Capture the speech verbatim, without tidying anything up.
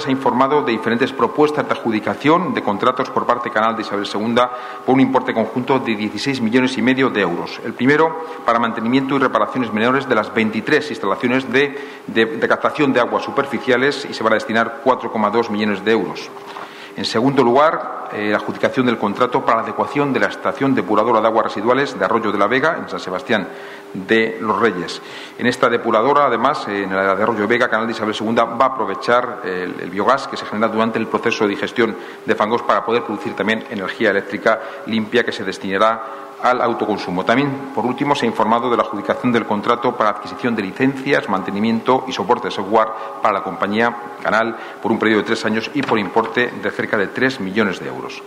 se ha informado de diferentes propuestas de adjudicación de contratos por parte Canal de Isabel segunda por un importe conjunto de dieciséis millones y medio de euros. El primero, para mantenimiento y reparaciones menores de las veintitrés instalaciones de, de, de captación de aguas superficiales, y se van a destinar cuatro coma dos millones de euros. En segundo lugar, eh, la adjudicación del contrato para la adecuación de la estación depuradora de aguas residuales de Arroyo de la Vega, en San Sebastián de los Reyes. En esta depuradora, además, en la de Arroyo Vega, Canal de Isabel segunda va a aprovechar el, el biogás que se genera durante el proceso de digestión de fangos para poder producir también energía eléctrica limpia que se destinará al autoconsumo. También, por último, se ha informado de la adjudicación del contrato para adquisición de licencias, mantenimiento y soporte de software para la compañía Canal por un periodo de tres años y por importe de cerca de tres millones de euros.